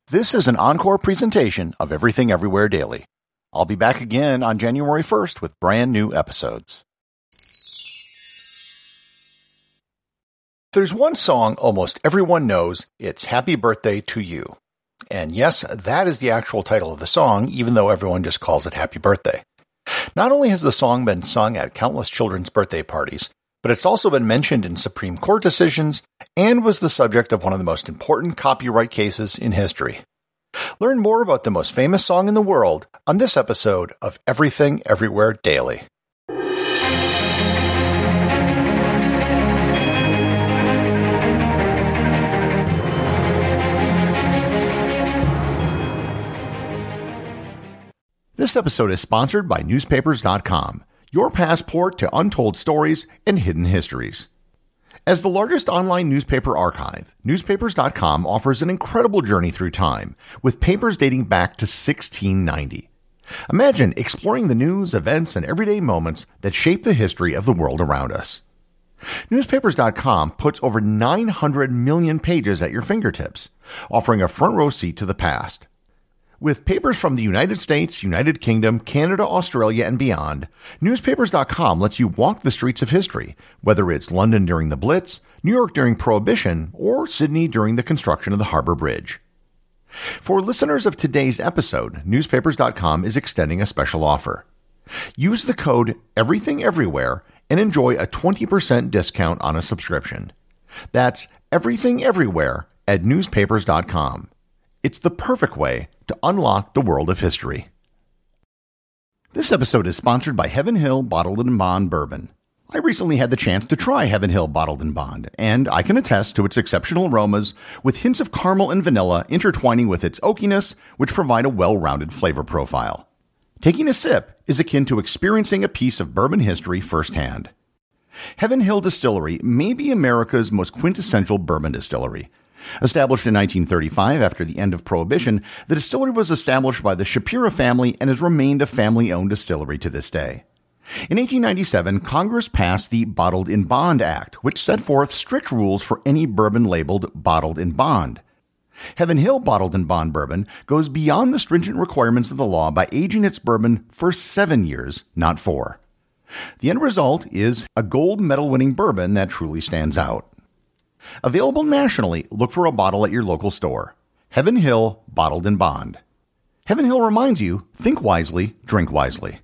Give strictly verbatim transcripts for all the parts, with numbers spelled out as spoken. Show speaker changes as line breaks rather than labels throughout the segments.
This is an encore presentation of Everything Everywhere Daily. I'll be back again on January first with brand new episodes. There's one song almost everyone knows. It's Happy Birthday to You. And yes, that is the actual title of the song, even though everyone just calls it Happy Birthday. Not only has the song been sung at countless children's birthday parties, but it's also been mentioned in Supreme Court decisions and was the subject of one of the most important copyright cases in history. Learn more about the most famous song in the world on this episode of Everything Everywhere Daily. This episode is sponsored by newspapers dot com, your passport to untold stories and hidden histories. As the largest online newspaper archive, newspapers dot com offers an incredible journey through time, with papers dating back to sixteen ninety. Imagine exploring the news, events, and everyday moments that shape the history of the world around us. newspapers dot com puts over nine hundred million pages at your fingertips, offering a front row seat to the past. With papers from the United States, United Kingdom, Canada, Australia, and beyond, newspapers dot com lets you walk the streets of history, whether it's London during the Blitz, New York during Prohibition, or Sydney during the construction of the Harbor Bridge. For listeners of today's episode, newspapers dot com is extending a special offer. Use the code EVERYTHINGEVERYWHERE and enjoy a twenty percent discount on a subscription. That's Everything Everywhere at newspapers dot com. It's the perfect way to unlock the world of history. This episode is sponsored by Heaven Hill Bottled and Bond Bourbon. I recently had the chance to try Heaven Hill Bottled and Bond, and I can attest to its exceptional aromas with hints of caramel and vanilla intertwining with its oakiness, which provide a well-rounded flavor profile. Taking a sip is akin to experiencing a piece of bourbon history firsthand. Heaven Hill Distillery may be America's most quintessential bourbon distillery. Established in nineteen thirty-five after the end of Prohibition, the distillery was established by the Shapira family and has remained a family-owned distillery to this day. In eighteen ninety-seven, Congress passed the Bottled in Bond Act, which set forth strict rules for any bourbon labeled Bottled in Bond. Heaven Hill Bottled in Bond Bourbon goes beyond the stringent requirements of the law by aging its bourbon for seven years, not four. The end result is a gold medal-winning bourbon that truly stands out. Available nationally, look for a bottle at your local store. Heaven Hill Bottled in Bond. Heaven Hill reminds you, think wisely, drink wisely.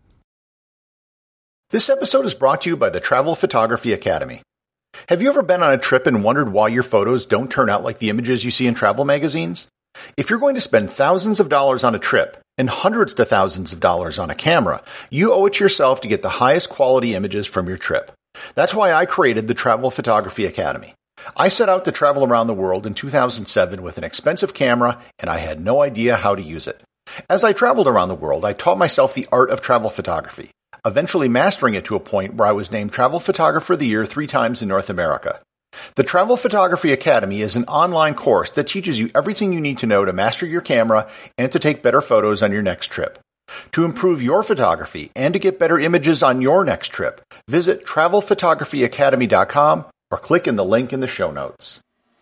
This episode is brought to you by the Travel Photography Academy. Have you ever been on a trip and wondered why your photos don't turn out like the images you see in travel magazines? If you're going to spend thousands of dollars on a trip and hundreds to thousands of dollars on a camera, you owe it to yourself to get the highest quality images from your trip. That's why I created the Travel Photography Academy. I set out to travel around the world in two thousand seven with an expensive camera, and I had no idea how to use it. As I traveled around the world, I taught myself the art of travel photography, eventually mastering it to a point where I was named Travel Photographer of the Year three times in North America. The Travel Photography Academy is an online course that teaches you everything you need to know to master your camera and to take better photos on your next trip. To improve your photography and to get better images on your next trip, visit travel photography academy dot com or click in the link in the show notes.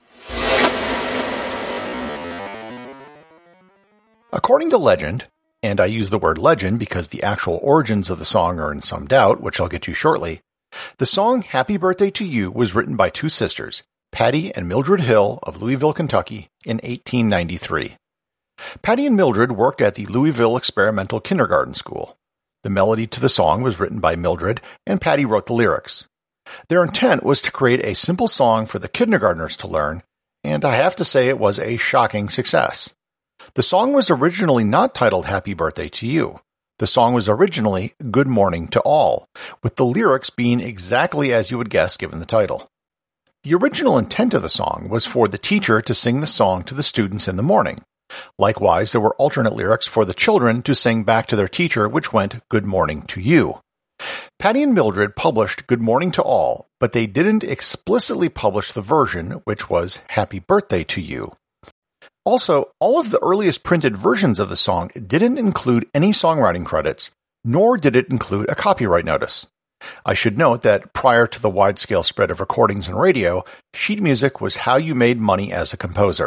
According to legend, and I use the word legend because the actual origins of the song are in some doubt, which I'll get to shortly, the song Happy Birthday to You was written by two sisters, Patty and Mildred Hill of Louisville, Kentucky, in eighteen ninety-three. Patty and Mildred worked at the Louisville Experimental Kindergarten School. The melody to the song was written by Mildred, and Patty wrote the lyrics. Their intent was to create a simple song for the kindergartners to learn, and I have to say it was a shocking success. The song was originally not titled Happy Birthday to You. The song was originally Good Morning to All, with the lyrics being exactly as you would guess given the title. The original intent of the song was for the teacher to sing the song to the students in the morning. Likewise, there were alternate lyrics for the children to sing back to their teacher, which went Good Morning to You. Patty and Mildred published Good Morning to All, but they didn't explicitly publish the version, which was Happy Birthday to You. Also, all of the earliest printed versions of the song didn't include any songwriting credits, nor did it include a copyright notice. I should note that prior to the wide-scale spread of recordings and radio, sheet music was how you made money as a composer.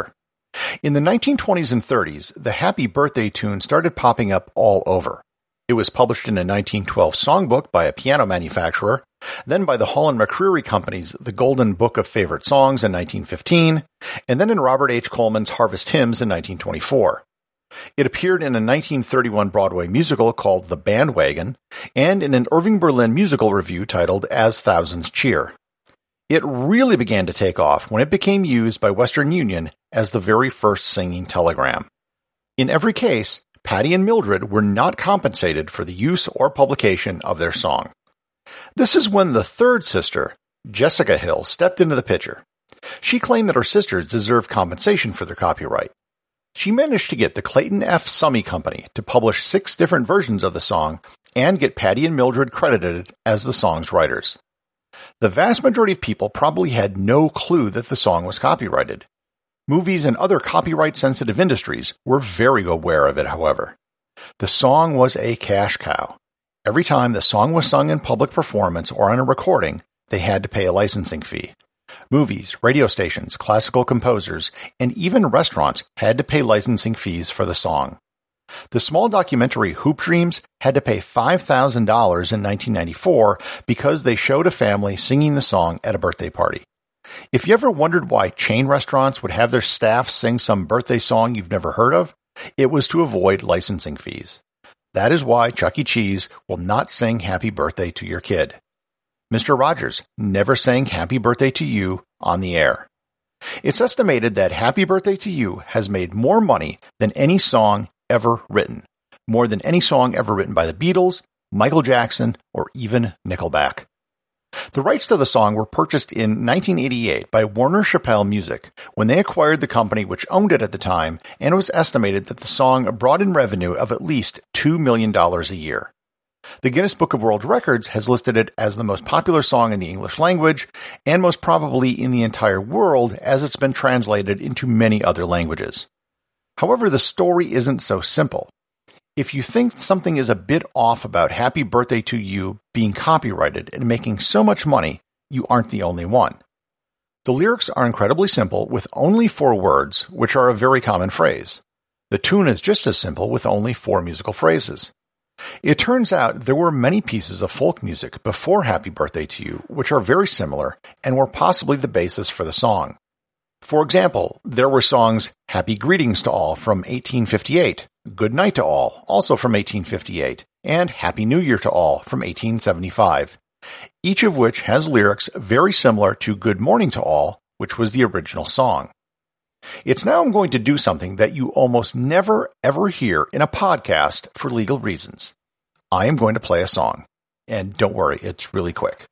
In the nineteen twenties and thirties, the Happy Birthday tune started popping up all over. It was published in a nineteen twelve songbook by a piano manufacturer, then by the Hall and McCreary Company's The Golden Book of Favorite Songs in nineteen fifteen, and then in Robert H. Coleman's Harvest Hymns in nineteen twenty-four. It appeared in a nineteen thirty-one Broadway musical called The Bandwagon, and in an Irving Berlin musical review titled As Thousands Cheer. It really began to take off when it became used by Western Union as the very first singing telegram. In every case, Patty and Mildred were not compensated for the use or publication of their song. This is when the third sister, Jessica Hill, stepped into the picture. She claimed that her sisters deserved compensation for their copyright. She managed to get the Clayton F. Summy Company to publish six different versions of the song and get Patty and Mildred credited as the song's writers. The vast majority of people probably had no clue that the song was copyrighted. Movies and other copyright-sensitive industries were very aware of it, however. The song was a cash cow. Every time the song was sung in public performance or on a recording, they had to pay a licensing fee. Movies, radio stations, classical composers, and even restaurants had to pay licensing fees for the song. The small documentary Hoop Dreams had to pay five thousand dollars in nineteen ninety-four because they showed a family singing the song at a birthday party. If you ever wondered why chain restaurants would have their staff sing some birthday song you've never heard of, it was to avoid licensing fees. That is why Chuck E. Cheese will not sing Happy Birthday to your kid. Mister Rogers never sang Happy Birthday to You on the air. It's estimated that Happy Birthday to You has made more money than any song ever written, more than any song ever written by the Beatles, Michael Jackson, or even Nickelback. The rights to the song were purchased in nineteen eighty-eight by Warner Chappell Music when they acquired the company which owned it at the time, and it was estimated that the song brought in revenue of at least two million dollars a year. The Guinness Book of World Records has listed it as the most popular song in the English language, and most probably in the entire world as it's been translated into many other languages. However, the story isn't so simple. If you think something is a bit off about Happy Birthday to You being copyrighted and making so much money, you aren't the only one. The lyrics are incredibly simple with only four words, which are a very common phrase. The tune is just as simple with only four musical phrases. It turns out there were many pieces of folk music before Happy Birthday to You which are very similar and were possibly the basis for the song. For example, there were songs Happy Greetings to All from eighteen fifty-eight, Good Night to All, also from eighteen fifty-eight, and Happy New Year to All from eighteen seventy-five, each of which has lyrics very similar to Good Morning to All, which was the original song. It's now I'm going to do something that you almost never ever hear in a podcast for legal reasons. I am going to play a song. And don't worry, it's really quick.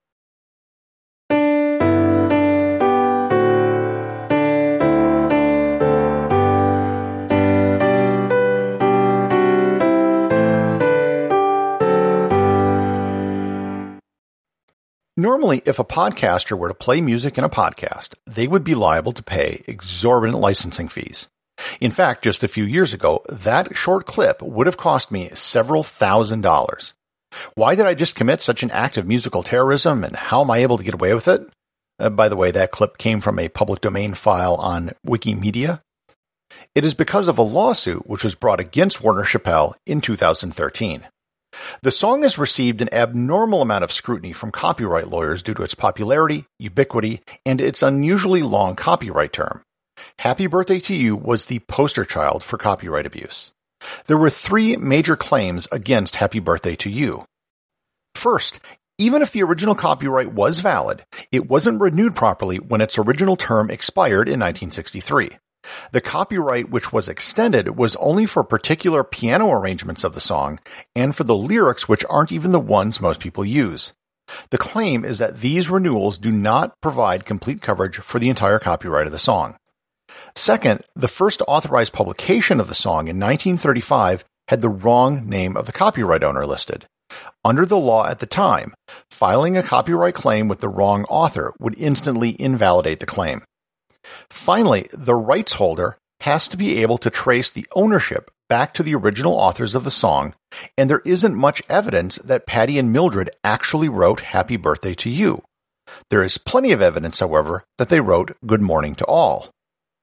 Normally, if a podcaster were to play music in a podcast, they would be liable to pay exorbitant licensing fees. In fact, just a few years ago, that short clip would have cost me several thousand dollars. Why did I just commit such an act of musical terrorism, and how am I able to get away with it? Uh, by the way, that clip came from a public domain file on Wikimedia. It is because of a lawsuit which was brought against Warner Chappell in two thousand thirteen. The song has received an abnormal amount of scrutiny from copyright lawyers due to its popularity, ubiquity, and its unusually long copyright term. Happy Birthday to You was the poster child for copyright abuse. There were three major claims against Happy Birthday to You. First, even if the original copyright was valid, it wasn't renewed properly when its original term expired in nineteen sixty-three. The copyright which was extended was only for particular piano arrangements of the song and for the lyrics which aren't even the ones most people use. The claim is that these renewals do not provide complete coverage for the entire copyright of the song. Second, the first authorized publication of the song in nineteen thirty-five had the wrong name of the copyright owner listed. Under the law at the time, filing a copyright claim with the wrong author would instantly invalidate the claim. Finally, the rights holder has to be able to trace the ownership back to the original authors of the song, and there isn't much evidence that Patty and Mildred actually wrote Happy Birthday to You. There is plenty of evidence, however, that they wrote Good Morning to All.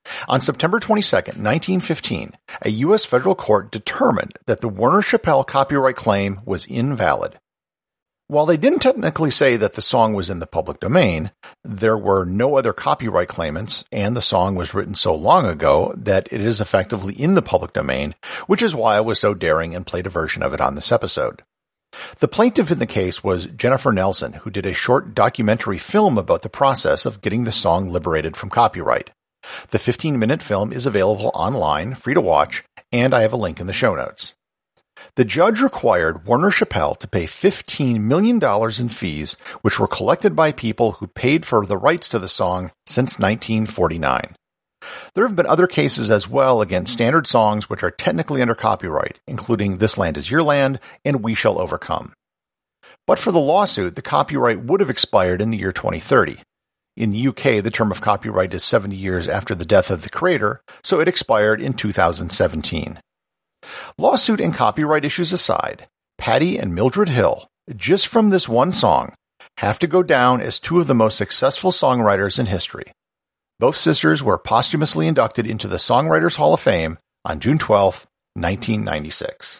On September twenty-second, nineteen fifteen, a U S federal court determined that the Warner-Chappell copyright claim was invalid. While they didn't technically say that the song was in the public domain, there were no other copyright claimants, and the song was written so long ago that it is effectively in the public domain, which is why I was so daring and played a version of it on this episode. The plaintiff in the case was Jennifer Nelson, who did a short documentary film about the process of getting the song liberated from copyright. The fifteen-minute film is available online, free to watch, and I have a link in the show notes. The judge required Warner-Chappell to pay fifteen million dollars in fees, which were collected by people who paid for the rights to the song since nineteen forty-nine. There have been other cases as well against standard songs which are technically under copyright, including This Land Is Your Land and We Shall Overcome. But for the lawsuit, the copyright would have expired in the year twenty thirty. In the U K, the term of copyright is seventy years after the death of the creator, so it expired in two thousand seventeen. Lawsuit and copyright issues aside, Patti and Mildred Hill, just from this one song, have to go down as two of the most successful songwriters in history. Both sisters were posthumously inducted into the Songwriters Hall of Fame on June twelfth, nineteen ninety-six.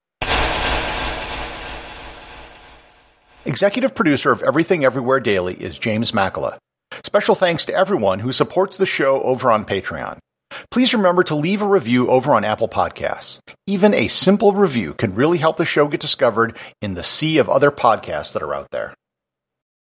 Executive producer of Everything Everywhere Daily is James Makala. Special thanks to everyone who supports the show over on Patreon. Please remember to leave a review over on Apple Podcasts. Even a simple review can really help the show get discovered in the sea of other podcasts that are out there.